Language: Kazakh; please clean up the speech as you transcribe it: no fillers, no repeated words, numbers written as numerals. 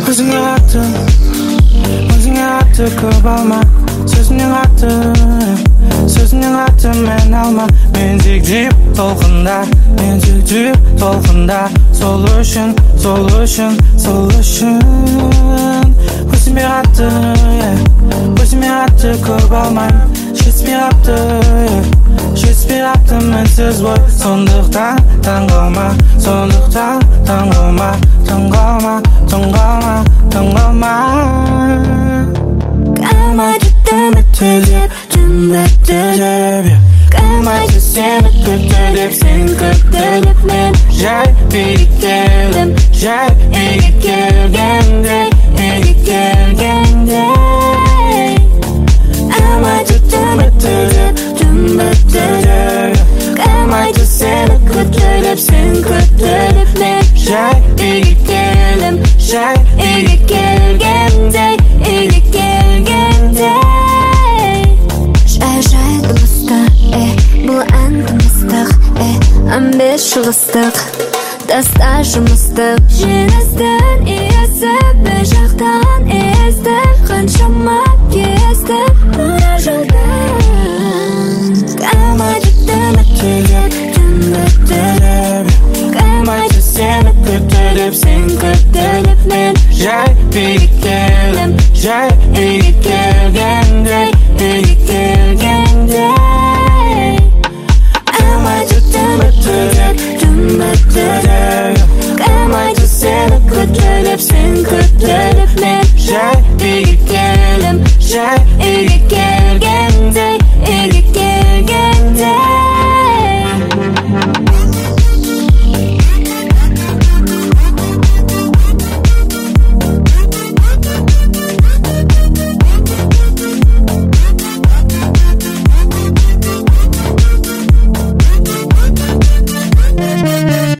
Өзіңе атты көп алма, сөзіңнен атты мен алма. Мен тек деп толқында, сол үшін өзіме атты көп алмайм. Жетіспей мінсіз бой, сондықтан таңғалма. Қалмайды үмітті деп, үмітті деп. Қалмайды сені күтті деп, сен күтті деп. Мен жай үйге келдім, үйге келгендей. Қалмайды үмітті деп, үмітті деп. Қалмайды сені күтті деп, сен күтті деп. Мен жай үйге келдім, үйге келгендей. Жай дыбыстық, бұл ән тымыстық, 15 шығыстық, таста жұмыстық. Жеңістің иесі бір жақтан езді, қаншама кезді бұра жолдан. Қалмайды үмітті деп, қалмайды сені күтті деп, сен күтті деп. Мен жай үйге келдім,